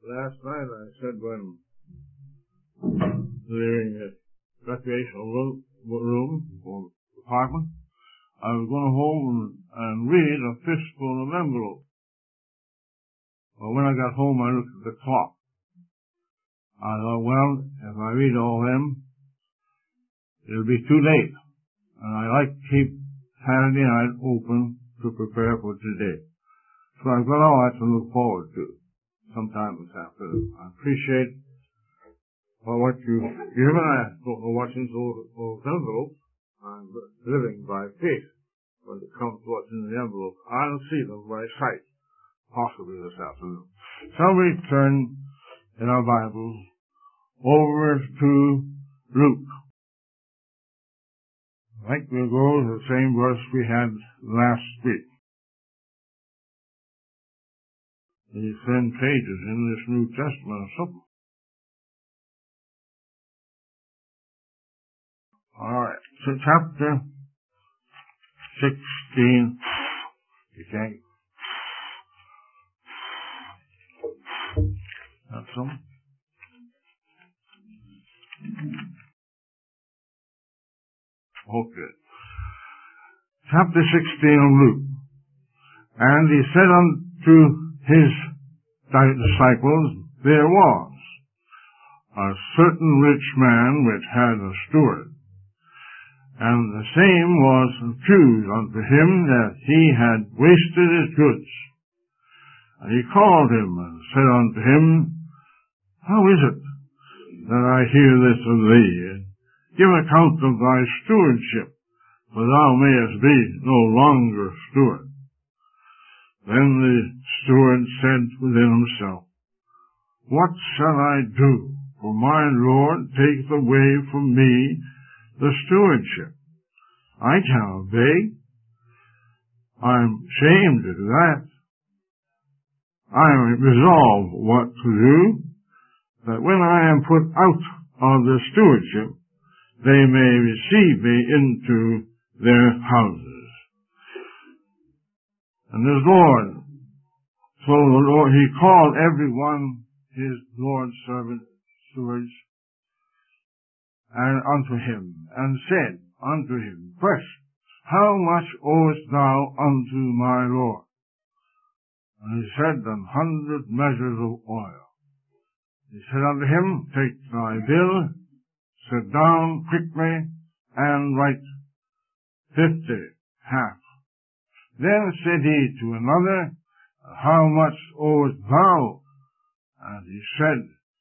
Last night I said when leaving the recreational room or apartment, I was going home and read a fistful of envelopes. But when I got home, I looked at the clock. I thought, well, if I read all them, it'll be too late. And I like to keep Saturday night open to prepare for today. So I've got all that to look forward to sometime this afternoon. I appreciate what you've given. I don't know what's in those envelopes. I'm living by faith. When it comes to what's in the envelope, I'll see them by sight, possibly this afternoon. Shall we turn in our Bibles over to Luke? I think we'll go to the same verse we had last week. These thin pages in this New Testament or something. All right, so chapter 16. You can't. That's some. Okay. Chapter 16 of Luke. And he said unto his disciples, there was a certain rich man which had a steward, and the same was accused unto him that he had wasted his goods. And he called him and said unto him, how is it that I hear this of thee? Give account of thy stewardship, for thou mayest be no longer steward. Then the steward said within himself, what shall I do? For my Lord taketh away from me the stewardship. I cannot beg. I'm ashamed to do that. I resolve what to do, that when I am put out of the stewardship, they may receive me into their houses. And his Lord, so the Lord, he called every one his Lord's servant stewards, and unto him, and said unto him, first, how much owest thou unto my Lord? And he said, 100 measures of oil. He said unto him, take thy bill, sit down quickly, and write 50 half. Then said he to another, how much owest thou? And he said,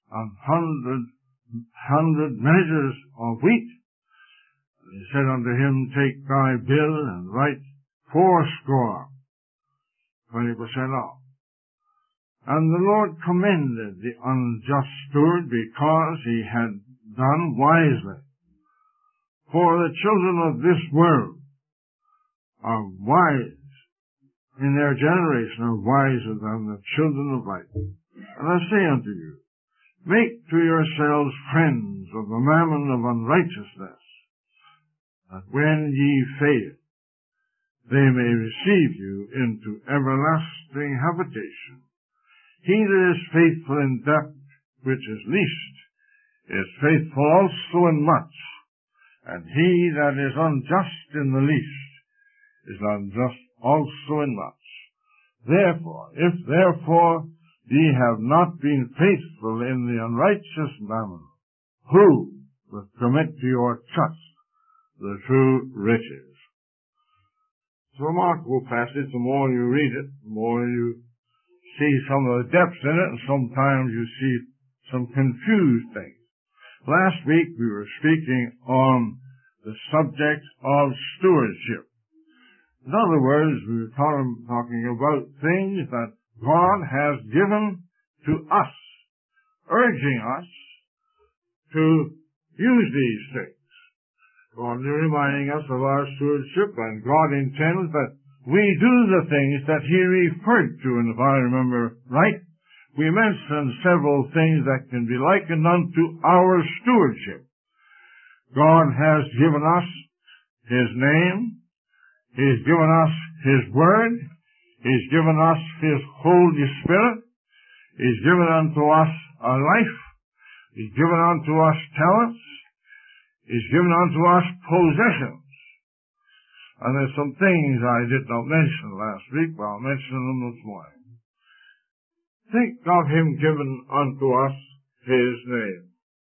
100 measures of wheat. And he said unto him, take thy bill and write 80, 20% off. And the Lord commended the unjust steward because he had done wisely. For the children of this world are wise, in their generation are wiser than the children of light. And I say unto you, make to yourselves friends of the mammon of unrighteousness, that when ye fail, they may receive you into everlasting habitation. He that is faithful in that which is least is faithful also in much, and he that is unjust in the least is unjust also in much. Therefore, if therefore ye have not been faithful in the unrighteous mammon, who will commit to your trust the true riches? It's a remarkable passage. The more you read it, the more you see some of the depths in it, and sometimes you see some confused things. Last week we were speaking on the subject of stewardship. In other words, we were talking about things that God has given to us, urging us to use these things. God is reminding us of our stewardship, and God intends that we do the things that He referred to. And if I remember right, we mentioned several things that can be likened unto our stewardship. God has given us His name. He's given us His Word. He's given us His Holy Spirit. He's given unto us a life. He's given unto us talents. He's given unto us possessions. And there's some things I did not mention last week, but I'll mention them this morning. Think of him given unto us his name.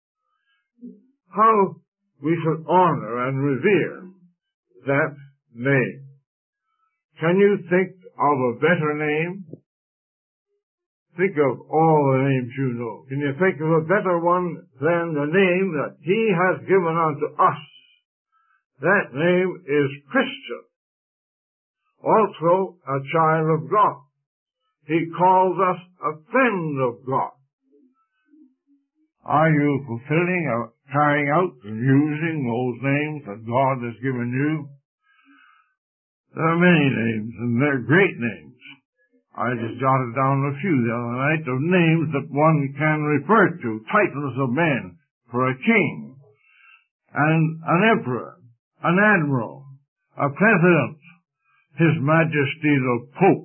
How we should honor and revere that name. Can you think of a better name? Think of all the names you know. Can you think of a better one than the name that he has given unto us? That name is Christian. Also a child of God. He calls us a friend of God. Are you fulfilling or carrying out and using those names that God has given you? There are many names, and they're great names. I just jotted down a few the other night of names that one can refer to, titles of men for a king, and an emperor, an admiral, a president, His Majesty the Pope.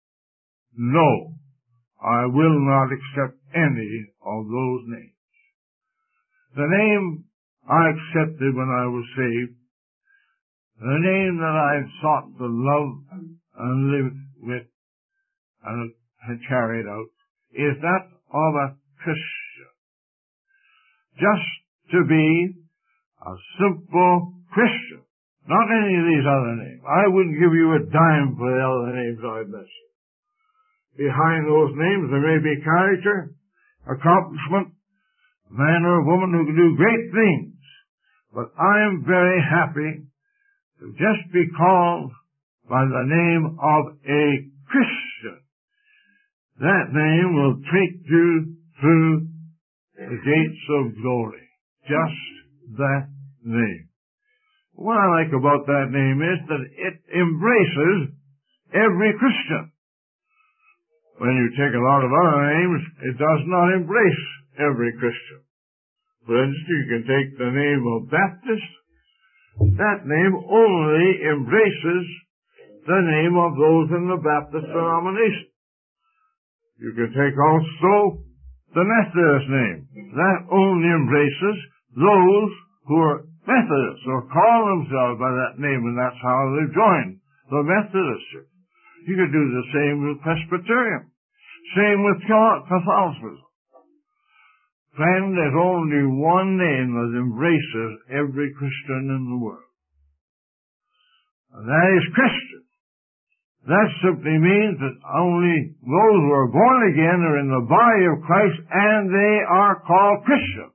No, I will not accept any of those names. The name I accepted when I was saved, the name that I sought to love and live with and had carried out, is that of a Christian. Just to be a simple Christian. Not any of these other names. I wouldn't give you a dime for the other names I've mentioned. Behind those names there may be character, accomplishment, man or woman who can do great things. But I am very happy to just be called by the name of a Christian. That name will take you through the gates of glory. Just that name. What I like about that name is that it embraces every Christian. When you take a lot of other names, it does not embrace every Christian. For instance, you can take the name of Baptist. That name only embraces the name of those in the Baptist denomination. You can take also the Methodist name. That only embraces those who are Methodists or call themselves by that name, and that's how they join the Methodist Church. You could do the same with Presbyterian. Same with Catholicism. Friend, there's only one name that embraces every Christian in the world. And that is Christian. That simply means that only those who are born again are in the body of Christ, and they are called Christian.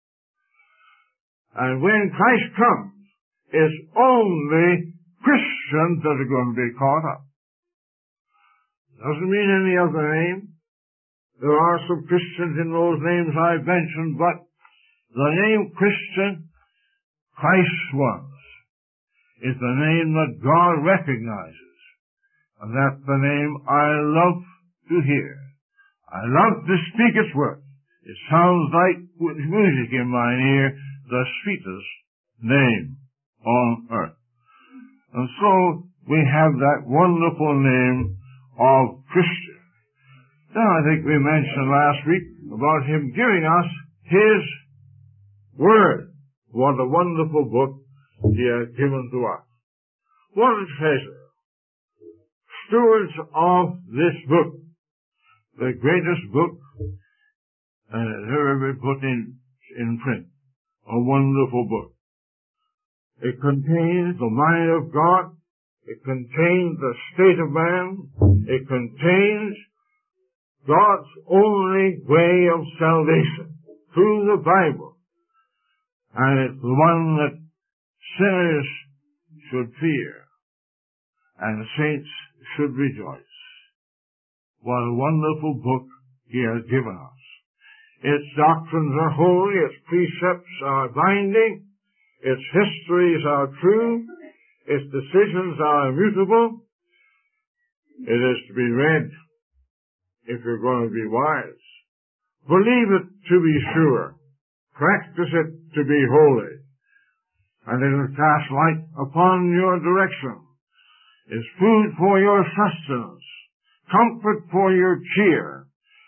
And when Christ comes, it's only Christians that are going to be caught up. Doesn't mean any other name. There are some Christians in those names I've mentioned, but the name Christian, Christ's ones, is the name that God recognizes. And that's the name I love to hear. I love to speak its words. It sounds like music in my ear, the sweetest name on earth. And so we have that wonderful name of Christian. Then I think we mentioned last week about him giving us his word. What a wonderful book he has given to us. What a treasure. Stewards of this book, the greatest book that has ever been put in print. A wonderful book. It contains the mind of God. It contains the state of man. It contains God's only way of salvation through the Bible. And it's the one that sinners should fear and saints should rejoice. What a wonderful book he has given us. Its doctrines are holy, its precepts are binding, its histories are true, its decisions are immutable. It is to be read if you're going to be wise. Believe it to be sure. Practice it to be holy. And it will cast light upon your direction. It's food for your sustenance, comfort for your cheer.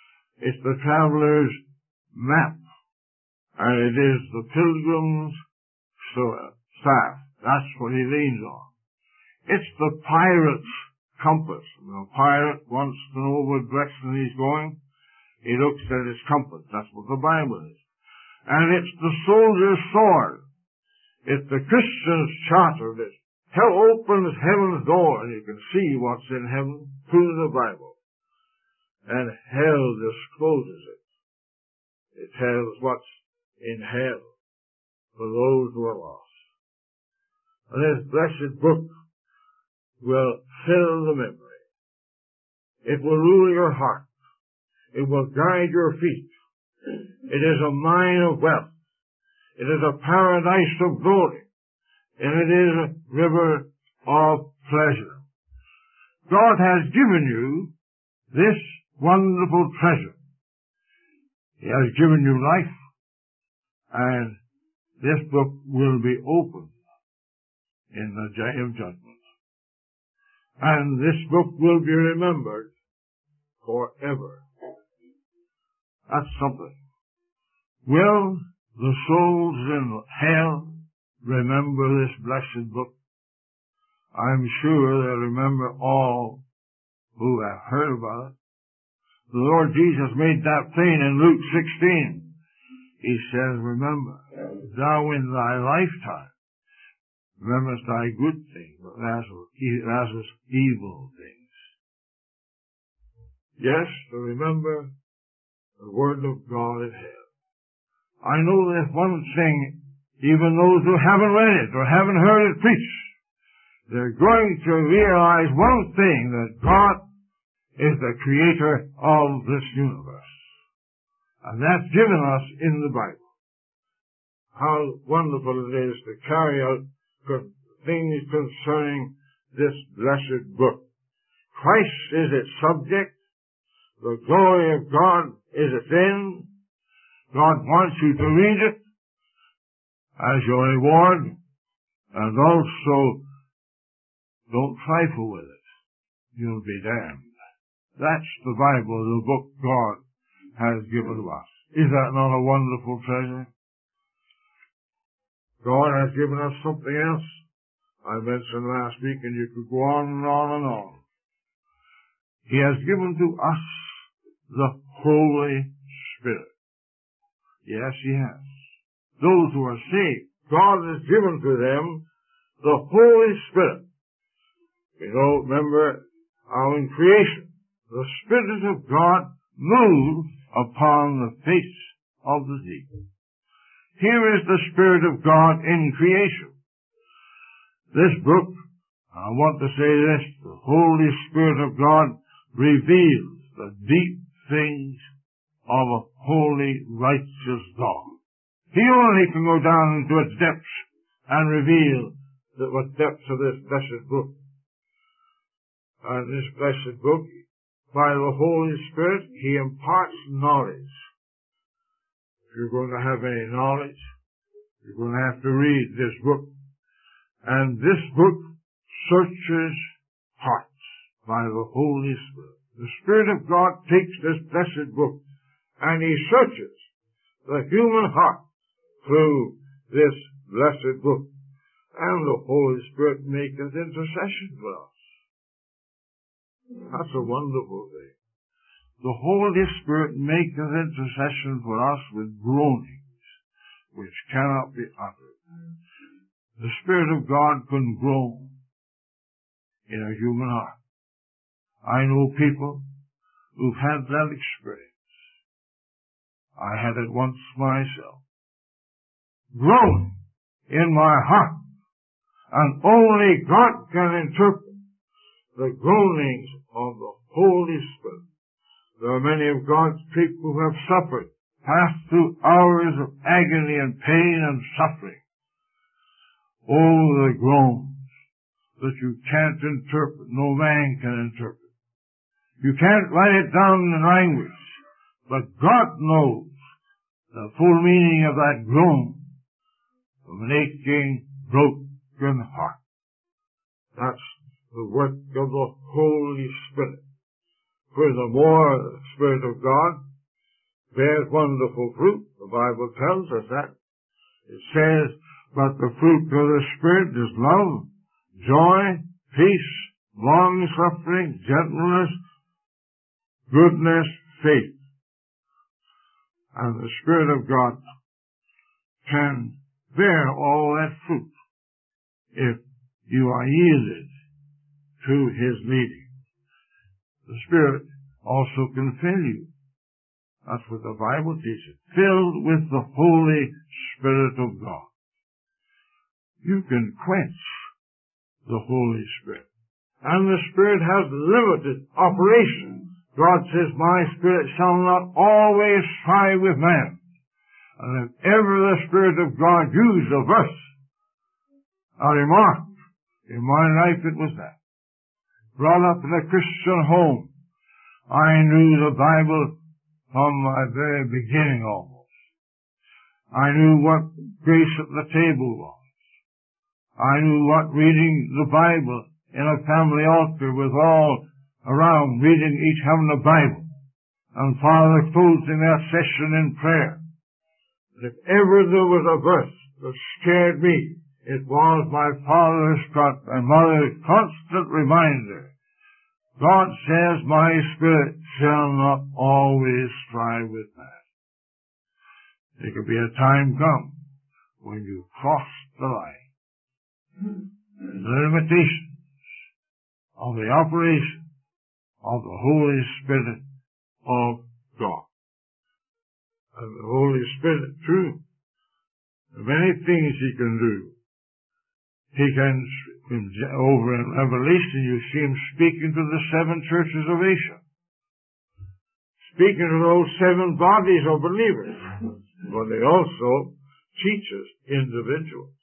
It's the traveler's map. And it is the pilgrim's staff. That's what he leans on. It's the pirate's compass. The pirate wants to know what direction he's going. He looks at his compass. That's what the Bible is. And it's the soldier's sword. It's the Christian's charter that opens heaven's door, and you can see what's in heaven through the Bible. And hell discloses it. It tells what's in hell for those who are lost. And this blessed book will fill the memory. It will rule your heart. It will guide your feet. It is a mine of wealth. It is a paradise of glory. And it is a river of pleasure. God has given you this wonderful treasure. He has given you life, and this book will be opened in the day of judgment. And this book will be remembered forever. That's something. Will the souls in hell remember this blessed book? I'm sure they'll remember all who have heard about it. The Lord Jesus made that plain in Luke 16. He says, remember, thou in thy lifetime rememberest thy good things, but Lazarus evil things. Yes, to remember the Word of God in hell. I know there's one thing, even those who haven't read it or haven't heard it preached, they're going to realize one thing, that God is the creator of this universe. And that's given us in the Bible. How wonderful it is to carry out things concerning this blessed book. Christ is its subject. The glory of God is its end. God wants you to read it as your reward, and also don't trifle with it. You'll be damned. That's the Bible, the book God has given to us. Is that not a wonderful treasure? God has given us something else. I mentioned last week, and you could go on and on and on. He has given to us the Holy Spirit. Yes, He has. Those who are saved, God has given to them the Holy Spirit. You know, remember how in creation, the Spirit of God moved upon the face of the deep. Here is the Spirit of God in creation. This book, I want to say this, the Holy Spirit of God reveals the deep things of a holy, righteous God. He only can go down into its depths and reveal the depths of this blessed book. And this blessed book, by the Holy Spirit, He imparts knowledge. If you're going to have any knowledge, you're going to have to read this book. And this book searches hearts by the Holy Spirit. The Spirit of God takes this blessed book and He searches the human heart through this blessed book. And the Holy Spirit maketh intercession for us. That's a wonderful thing. The Holy Spirit maketh intercession for us with groanings which cannot be uttered. The Spirit of God can groan in a human heart. I know people who've had that experience. I had it once myself. Groan in my heart. And only God can interpret the groanings of the Holy Spirit. There are many of God's people who have suffered, passed through hours of agony and pain and suffering. Oh, the groans that you can't interpret, no man can interpret. You can't write it down in language, but God knows the full meaning of that groan of an aching, broken heart. That's the work of the Holy Spirit. Furthermore, the Spirit of God bears wonderful fruit. The Bible tells us that. It says, but the fruit of the Spirit is love, joy, peace, long-suffering, gentleness, goodness, faith. And the Spirit of God can bear all that fruit if you are yielded to His leading. The Spirit also can fill you. That's what the Bible teaches. Filled with the Holy Spirit of God. You can quench the Holy Spirit. And the Spirit has limited operation. God says, my Spirit shall not always strive with man. And if ever the Spirit of God used a verse, a remark, in my life it was that. Brought up in a Christian home, I knew the Bible from my very beginning almost. I knew what grace at the table was. I knew what reading the Bible in a family altar with all around reading, each having a Bible, and Father closing that session in prayer. If ever there was a verse that scared me, it was my father's and mother's constant reminder. God says, my Spirit shall not always strive with man. There could be a time come when you cross the line. The limitations of the operation of the Holy Spirit of God. And the Holy Spirit, true, there are many things He can do. He can, over in Revelation, you see Him speaking to the 7 churches of Asia. Speaking to those 7 bodies of believers. But He also teaches individuals.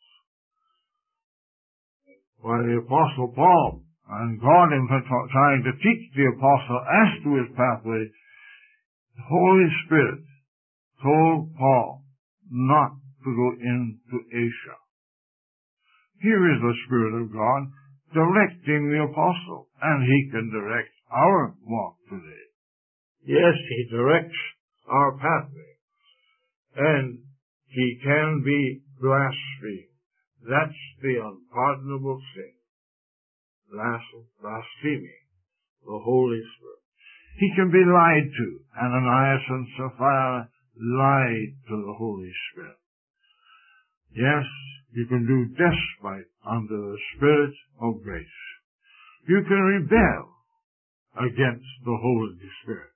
While the Apostle Paul and God in trying to teach the Apostle as to his pathway, the Holy Spirit told Paul not to go into Asia. Here is the Spirit of God directing the Apostle, and He can direct our walk today. Yes, He directs our pathway, and He can be blasphemed. That's the unpardonable sin. Blaspheming the Holy Spirit. He can be lied to. Ananias and Sapphira lied to the Holy Spirit. Yes, you can do despite under the Spirit of grace. You can rebel against the Holy Spirit.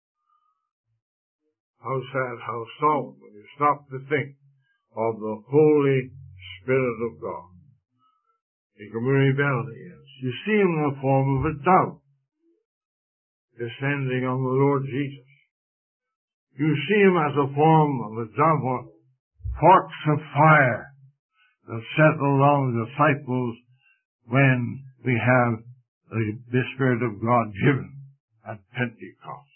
How sad, how solemn when you stop to think of the Holy Spirit of God. He can be rebelled against. You see Him in the form of a dove descending on the Lord Jesus. You see Him as a form of a dove or forks of fire that settle on the disciples when we have the Spirit of God given at Pentecost.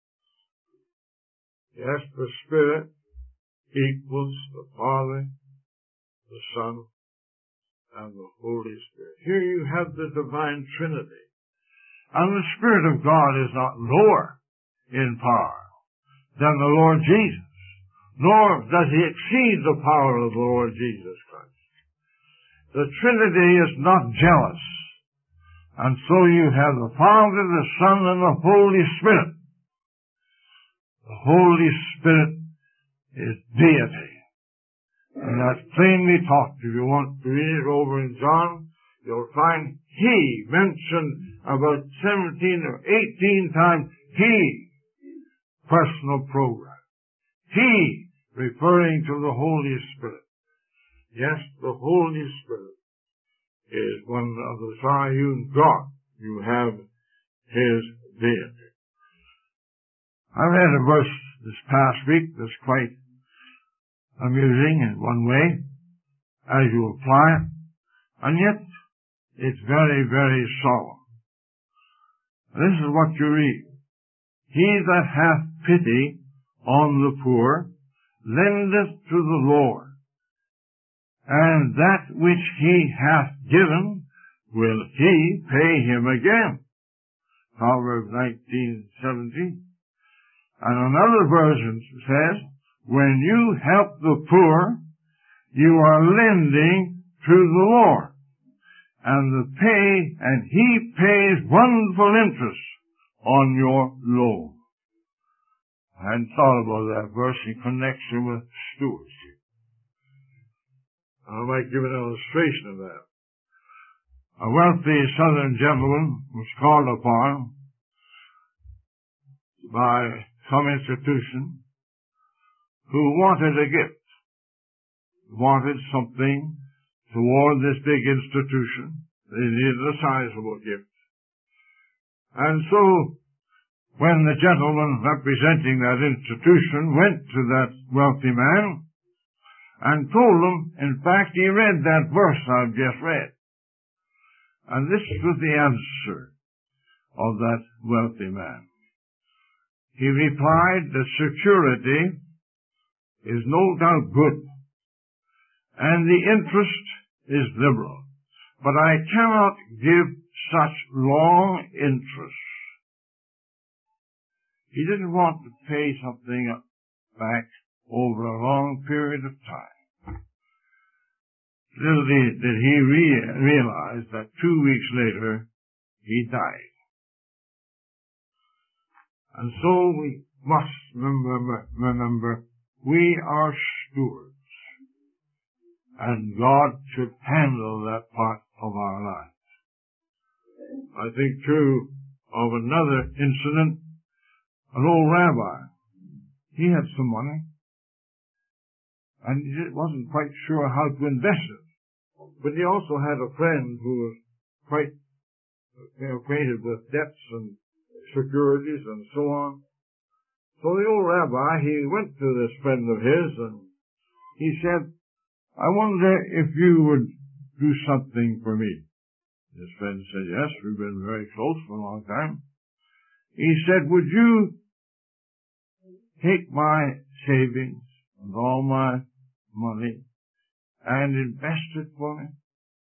Yes, the Spirit equals the Father, the Son, and the Holy Spirit. Here you have the divine Trinity. And the Spirit of God is not lower in power than the Lord Jesus, nor does He exceed the power of the Lord Jesus Christ. The Trinity is not jealous. And so you have the Father, the Son, and the Holy Spirit. The Holy Spirit is deity. And that's plainly taught. If you want to read it over in John, you'll find He mentioned about 17 or 18 times. He, personal program. He, referring to the Holy Spirit. Yes, the Holy Spirit is one of the triune God. You have His deity. I read a verse this past week that's quite amusing in one way, as you apply it, and yet it's very, very solemn. This is what you read. He that hath pity on the poor lendeth to the Lord, and that which he hath given will He pay him again. Proverbs 19:17. And another version says, when you help the poor, you are lending to the Lord. And he pays wonderful interest on your loan. I hadn't thought about that verse in connection with stewardship. I might give an illustration of that. A wealthy southern gentleman was called upon by some institution who wanted a gift, wanted something toward this big institution. They needed a sizable gift. And so, when the gentleman representing that institution went to that wealthy man and told him, in fact, he read that verse I've just read. And this was the answer of that wealthy man. He replied that security is no doubt good, and the interest is liberal, but I cannot give such long interest. He didn't want to pay something back over a long period of time. Little did he realize that 2 weeks later, he died. And so we must remember, we are stewards. And God should handle that part of our lives. I think, too, of another incident. An old rabbi, he had some money, and he wasn't quite sure how to invest it. But he also had a friend who was quite acquainted with debts and securities and so on. So the old rabbi, he went to this friend of his, and he said, I wonder if you would do something for me. His friend said, yes, we've been very close for a long time. He said, would you take my savings and all my money and invest it for me?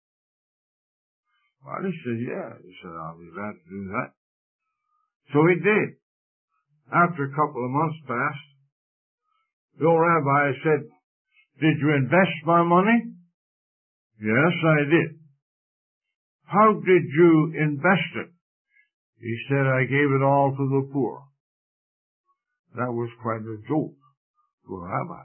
Well, he said, yeah. He said, I'll be glad to do that. So he did. After a couple of months passed, the old rabbi said, did you invest my money? Yes, I did. How did you invest it? He said, I gave it all to the poor. That was quite a joke to a rabbi.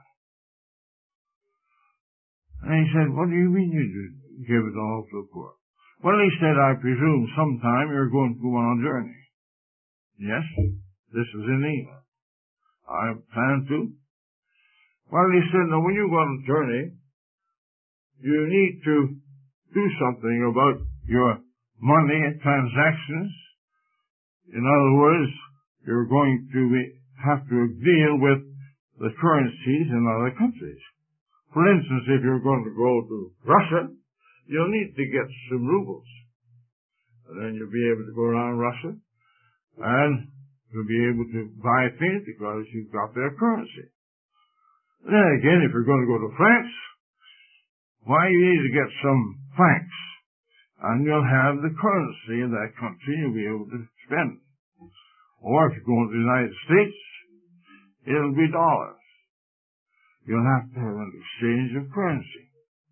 And he said, what do you mean you give it all to the poor? Well, he said, I presume sometime you're going to go on a journey. Yes, this is in England. I plan to. Well, he said, now when you go on a journey, you need to do something about your money and transactions. In other words, you're going to have to deal with the currencies in other countries. For instance, if you're going to go to Russia, you'll need to get some rubles. And then you'll be able to go around Russia, and you'll be able to buy things because you've got their currency. Then again, if you're going to go to France, why, you need to get some francs, and you'll have the currency in that country, you'll be able to spend. Or if you're going to the United States, it'll be dollars. You'll have to have an exchange of currency.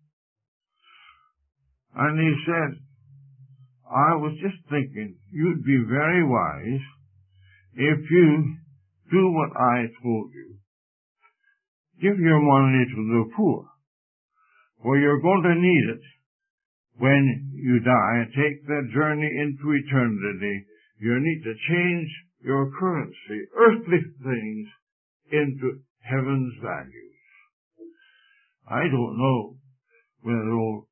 And he said, I was just thinking, you'd be very wise if you do what I told you. Give your money to the poor, for you're going to need it when you die and take that journey into eternity. You need to change your currency, earthly things, into heaven's values. I don't know whether old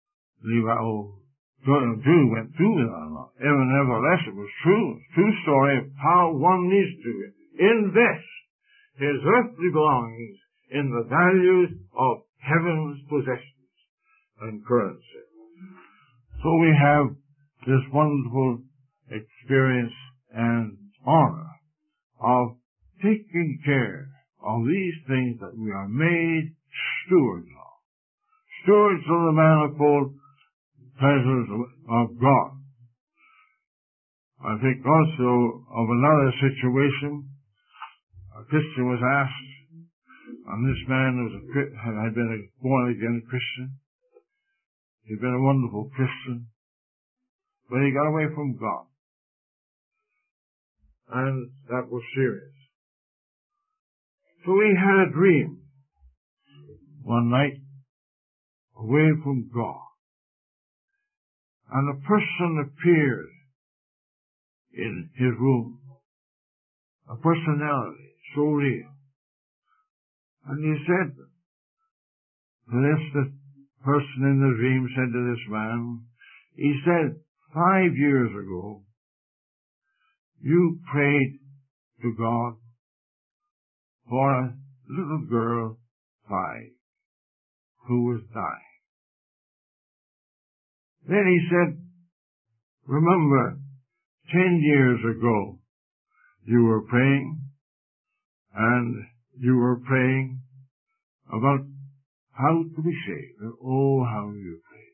Jew went through it or not. Nevertheless, it was true. True story of how one needs to invest his earthly belongings in the values of heaven's possessions and currency. So we have this wonderful experience and honor of taking care of these things that we are made stewards of. Stewards of the manifold pleasures of God. I think also of another situation. a Christian was asked, and this man had been a born-again Christian. He'd been a wonderful Christian, but he got away from God. And that was serious. So he had a dream one night away from God. And a person appeared in his room. A personality, so real. And he said, the person in the dream said to this man, he said, 5 years ago, you prayed to God for a little girl, 5, who was dying. Then he said, remember, 10 years ago, you were praying, and you were praying about how to be saved. And oh, how you prayed.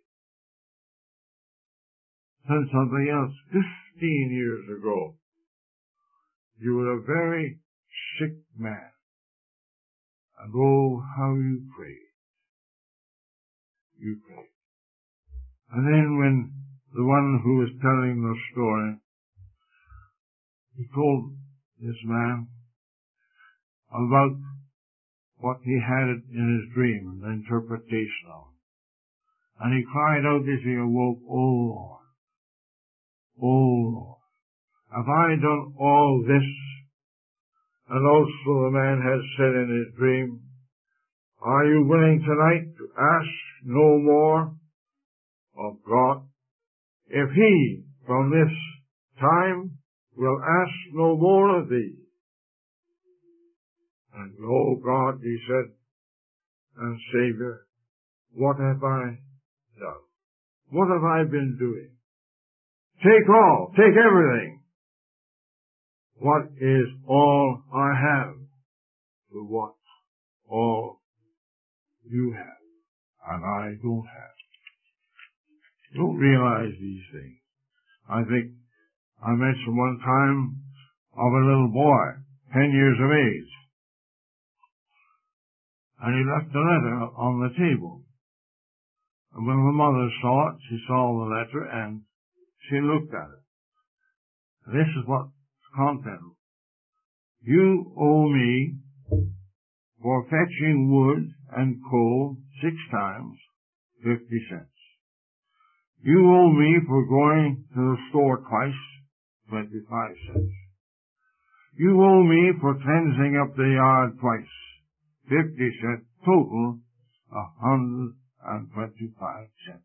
Then something else. 15 years ago, you were a very sick man. And oh, how you prayed. You prayed. And then when the one who was telling the story, he told this man about what he had in his dream and the interpretation of it. And he cried out as he awoke, oh Lord, have I done all this? And also the man had said in his dream, are you willing tonight to ask no more of God? If he, from this time, will ask no more of thee. And oh God, he said, and Savior, what have I done? What have I been doing? Take all, take everything. What is all I have to what all you have and I don't have? Don't realize these things. I think I mentioned one time of a little boy, 10 years of age, and he left a letter on the table. And when the mother saw it, she saw the letter and she looked at it. This is what the content was. You owe me for fetching wood and coal 6 times, 50 cents. You owe me for going to the store twice, 25 cents. You owe me for cleansing up the yard twice, 50 cents, total 125 cents.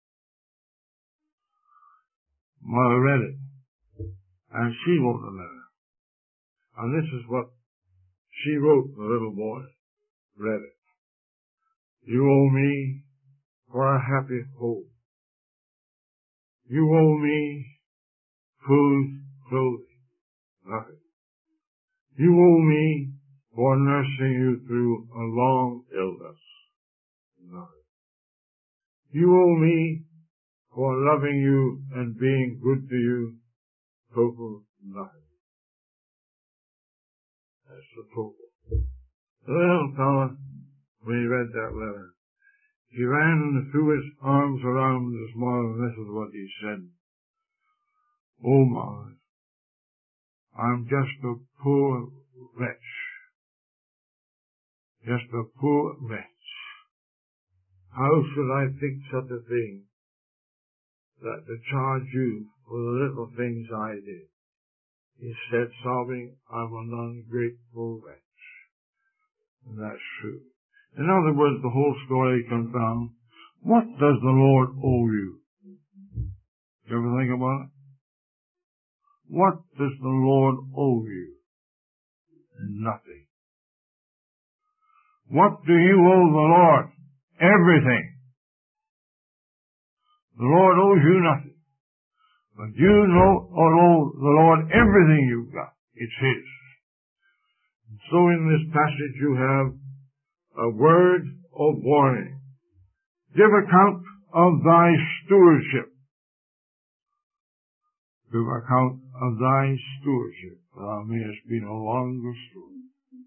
Mother read it, and she wrote the letter. And this is what she wrote, the little boy read it. You owe me for a happy home. You owe me food, clothing, nothing. You owe me for nursing you through a long illness, nothing. You owe me for loving you and being good to you, total nothing. That's the total. The little fellow, when he read that letter, he ran and threw his arms around his mother, and this is what he said. Oh, Mother, I'm just a poor wretch. Just a poor wretch. How should I think such a thing, that to charge you for the little things I did? He said, sobbing, I'm an ungrateful wretch. And that's true. In other words, the whole story comes down, what does the Lord owe you? You ever think about it? What does the Lord owe you? Nothing. What do you owe the Lord? Everything. The Lord owes you nothing. But you owe the Lord everything you've got. It's His. And so in this passage you have a word of warning. Give account of thy stewardship. Give account of thy stewardship, for thou mayest be no longer steward.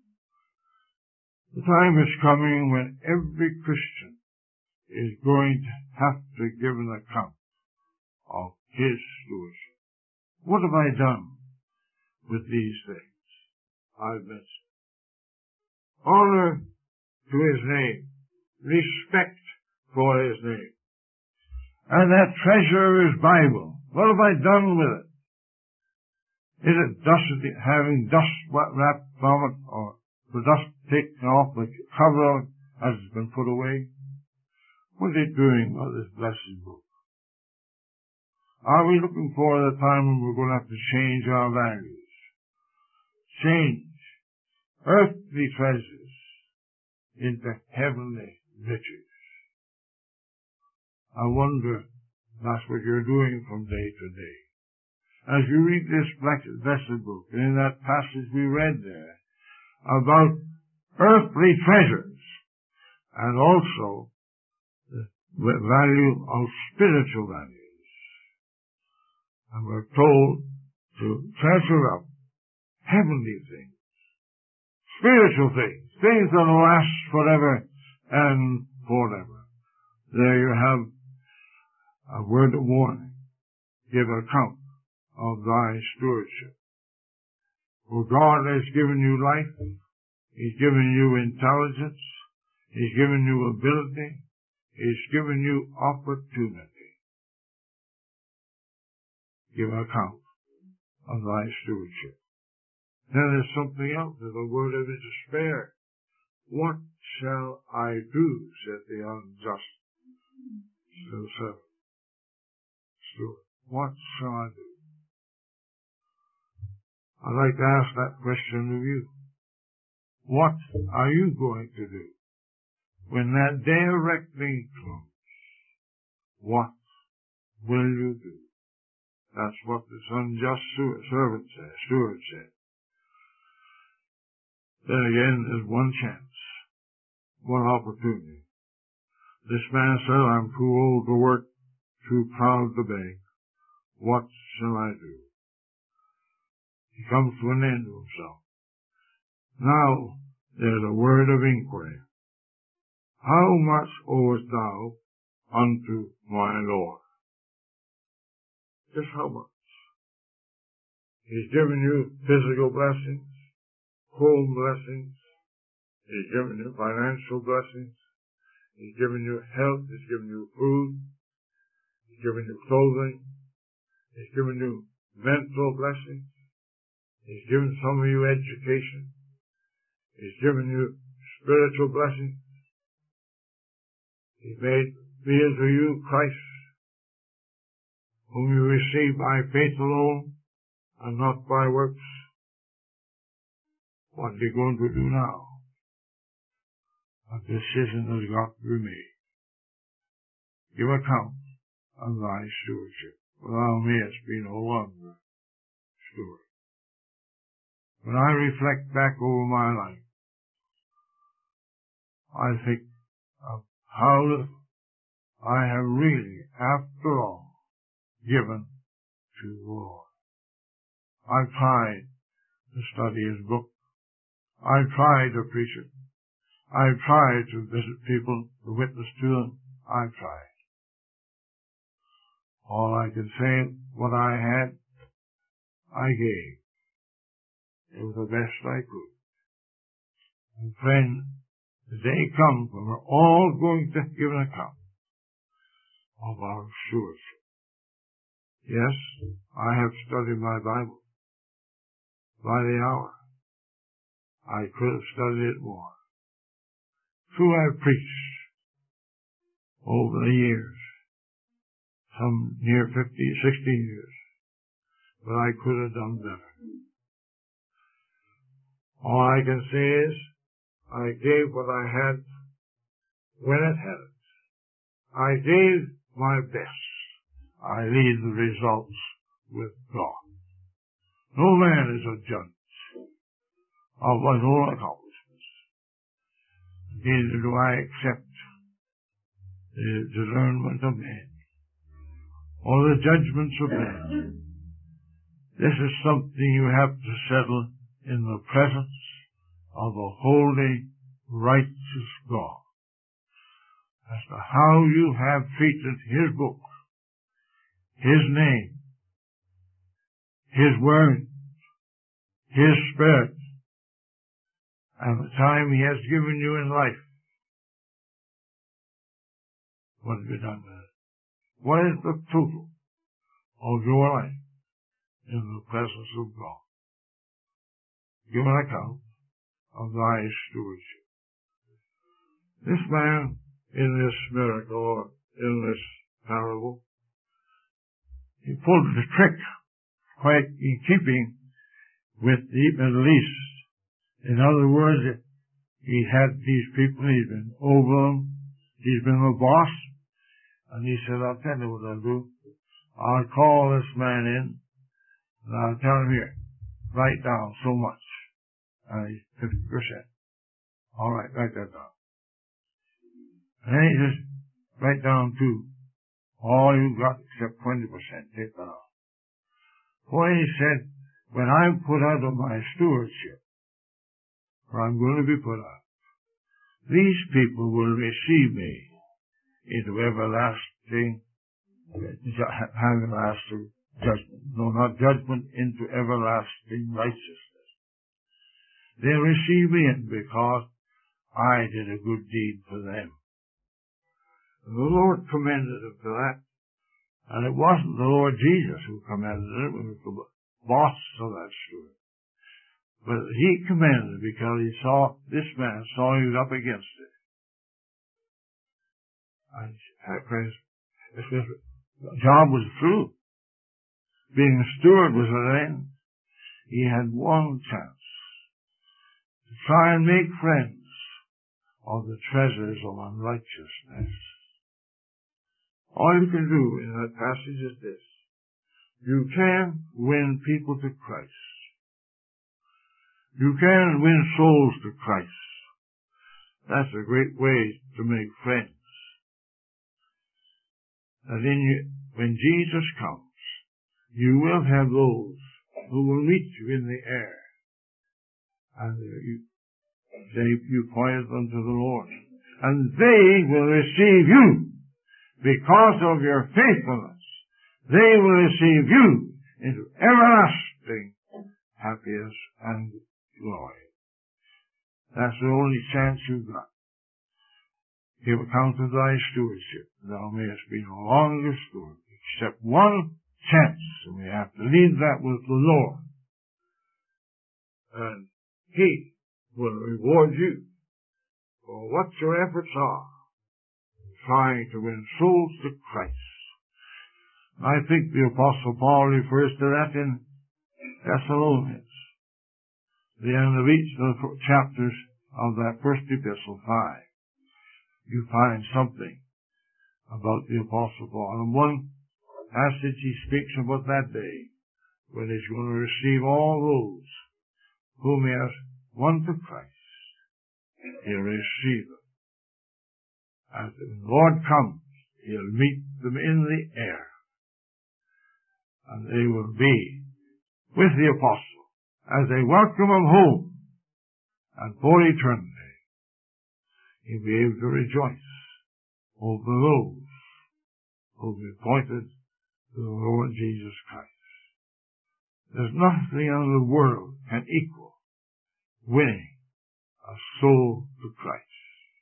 The time is coming when every Christian is going to have to give an account of his stewardship. What have I done with these things I've mentioned? Honor to his name, respect for his name, and that treasure is Bible. What have I done with it? Is it having dust wrapped from it, or the dust taken off the cover of it as it's been put away? What is it doing with this blessed book? Are we looking for the time when we're going to have to change our values? Change earthly treasures into heavenly riches. I wonder if that's what you're doing from day to day. As you read this blessed book, and in that passage we read there, about earthly treasures, and also the value of spiritual values. And we're told to treasure up heavenly things, spiritual things, things that will last forever and forever. There you have a word of warning. Give account of thy stewardship. For God has given you life. He's given you intelligence. He's given you ability. He's given you opportunity. Give account of thy stewardship. Then there's something else. There's a word of despair. What shall I do, said the unjust servant. Steward. What shall I do? I'd like to ask that question of you. What are you going to do when that day of reckoning comes? What will you do? That's what this unjust steward said. Then again, there's one chance, one opportunity. This man said, I'm too old to work, too proud to beg. What shall I do? He comes to an end to himself. Now, there's a word of inquiry. How much owest thou unto my Lord? Just how much? He's given you physical blessings, home blessings. He's given you financial blessings. He's given you health. He's given you food. He's given you clothing. He's given you mental blessings. He's given some of you education. He's given you spiritual blessings. He made real to you Christ, whom you receive by faith alone and not by works. What are you going to do now? A decision has got to be made. Give account of thy stewardship, for thou mayest be no longer steward. When I reflect back over my life, I think of how I have really, after all, given to the Lord. I've tried to study his book. I've tried to preach it. I've tried to visit people, to witness to them. I've tried. All I can say, what I had, I gave. It was the best I could. And friend, the day comes when we're all going to give an account of our stewardship. Yes, I have studied my Bible by the hour. I could have studied it more. True, I've preached over the years, some near 50, 60 years, but I could have done better. All I can say is, I gave what I had when it had it. I gave my best. I leave the results with God. No man is a judge of his own accomplishments. Neither do I accept the discernment of men or the judgments of men. This is something you have to settle in the presence of a holy, righteous God as to how you have treated His book, His name, His word, His Spirit, and the time He has given you in life. What have you done with it? What is the total of your life in the presence of God? Give an account of thy stewardship. This man, in this miracle, or in this parable, he pulled the trick quite in keeping with the Middle East. In other words, he had these people, he's been over them, he's been the boss, and he said, I'll tell you what I'll do. I'll call this man in, and I'll tell him here, write down so much. And he's 50%. All right, write that down. And then he says, write down too. All you got except 20%, take that off. For he said, when I'm put out of my stewardship, or I'm going to be put out, these people will receive me into everlasting, everlasting judgment. No, not judgment, into everlasting righteousness. They'll receive me in because I did a good deed for them. And the Lord commended him for that. And it wasn't the Lord Jesus who commended him, it was the boss of that steward. But he commended it because he saw, this man saw he was up against it. And the job was through. Being a steward was at end. He had one chance to try and make friends of the treasures of unrighteousness. All you can do in that passage is this. You can win people to Christ. You can win souls to Christ. That's a great way to make friends. And then when Jesus comes, you will have those who will meet you in the air. And you pointed them to the Lord. And they will receive you because of your faithfulness. They will receive you into everlasting happiness and glory. That's the only chance you've got. Give account of thy stewardship. Thou mayest be no longer steward, except one chance, and we have to leave that with the Lord. And He will reward you for what your efforts are in trying to win souls to Christ. I think the Apostle Paul refers to that in Thessalonians, the end of each of the chapters of that first epistle, 5. You find something about the Apostle Paul. In one passage he speaks about that day when he's going to receive all those whom he has won to Christ. He'll receive them. As the Lord comes, he'll meet them in the air. And they will be with the apostle as they welcome him home. And for eternity, he'll be able to rejoice over those who will be pointed to the Lord Jesus Christ. There's nothing in the world can equal winning a soul to Christ.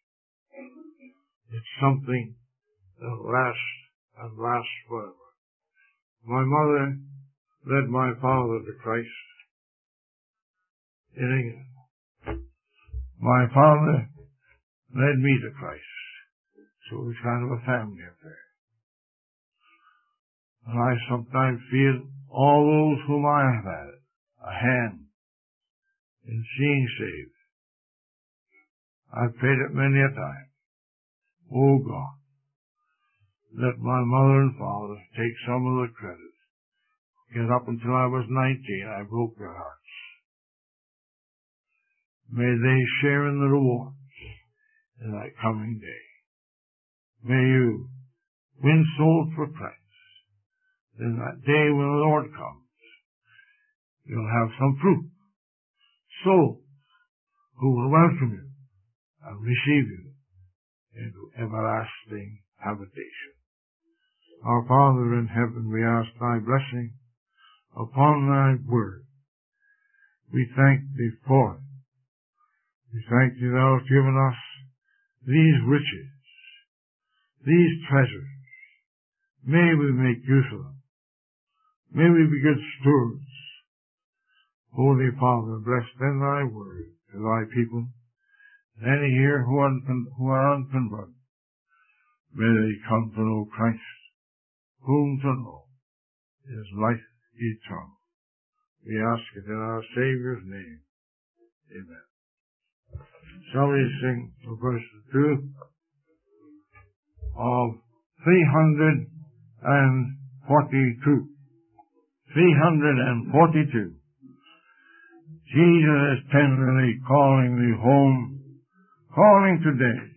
It's something that lasts and lasts forever. My mother led my father to Christ in England. My father led me to Christ. So it was kind of a family affair. And I sometimes feel all those whom I have had a hand in seeing saved. I've prayed it many a time. Oh God, let my mother and father take some of the credit. Get up until I was 19, I broke their hearts. May they share in the rewards in that coming day. May you win souls for Christ. In that day when the Lord comes, you'll have some fruit. Souls who will welcome you and receive you into everlasting habitation. Our Father in heaven, we ask thy blessing upon thy word. We thank thee for it. We thank thee thou hast given us these riches, these treasures. May we make use of them. May we be good stewards. Holy Father, bless then thy word to thy people, and any here who are unconverted. May they come to know Christ, whom to know is life eternal. We ask it in our Savior's name. Amen. Shall we sing verse 2 of 342? 342. Jesus is tenderly calling thee home, calling today.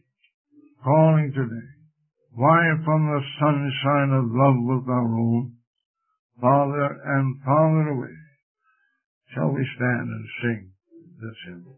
Why from the sunshine of love wilt thou roam, farther and farther away? Shall we stand and sing this hymn?